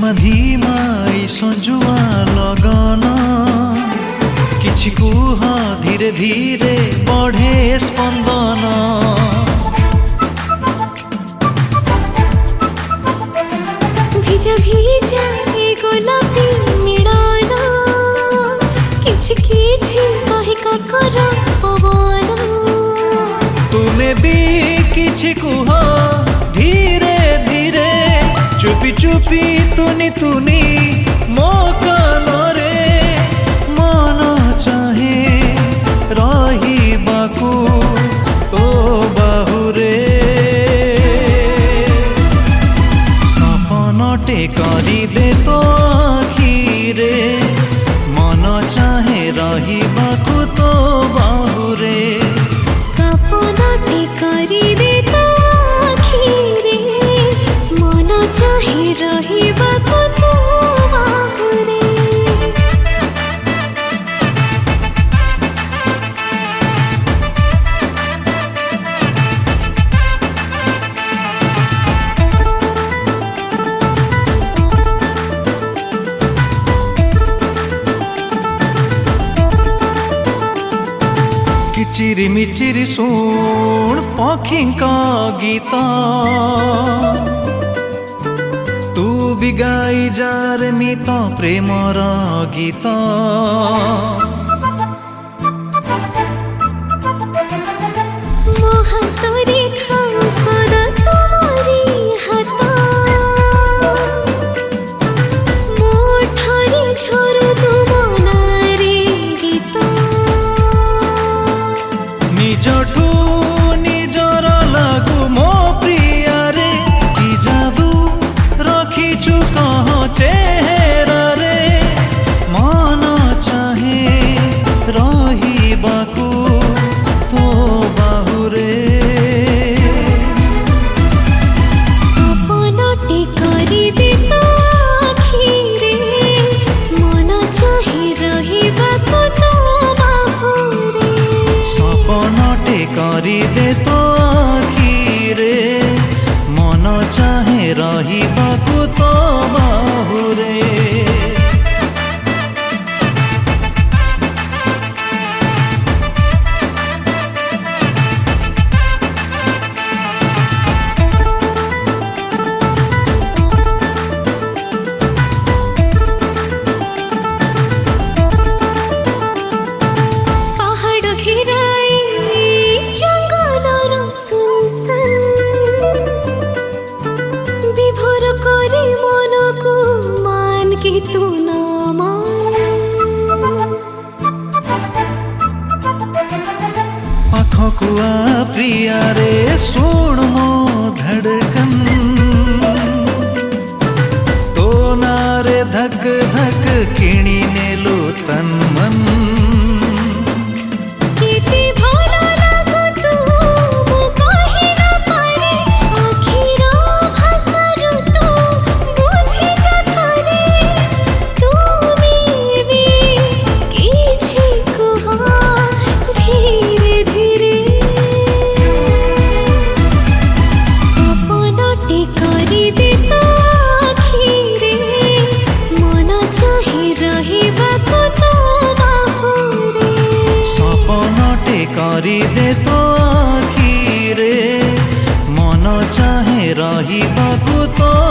धीमाई संजुआ लगन किछि कुह धीरे धीरे बढ़े स्पंदन भिजा भिजा ए गोलापी मिलन किछि किछि कहि काकर पवन तुमे भी किछि कुह धीरे धीरे चुपी चुपी तुनी तुनी मो कानरे मन चाहे रहिबाकू तो बाहुरे सपनटे करी दे तो आखिरे मन चाहे रहिबाकू तो बाहुरे सपनटे करी दे तो आखिरे मन चाहे रहिबाकू तो बाहुरे किचिरी मिचिरी सुन पखींका गीत तू भी गाई जार मित प्रेमर गीत हातरे खाऊ सदा तोरी हात मोठरे झरू तुम नारी गीत निजठू निजर लागू मो प्रिया रे कि जादू रखीचु कह चेहरा रे मन चाहे रहिबाकू तो बाहुरे सपनटे करी दे तो आखिरे मन चाहे रहिबाकू तो बाहुरे सपनटे करी दे तो आखिरे मन चाहे रहिबाकू तो बाहुरे पहाड़ घिराई जंगलर सुनसान विभोर करे मनकु मान कि तू न मान पाखकुआ प्रिया रे सुन मो धड़कन तो नारे धक धक किणी नेलो तन मन केते भल लागो तू मो कहि न पारे आखिर भाषारु तू बुझि जा थरे तुमे भी किछि कुह धीरे धीरे सपनटे करी दे तो आखिरे मन चाहे रहिबाकू तो बाहुरे सपनटे करी दे तो आखिरे मन चाहे रहिबाकू तो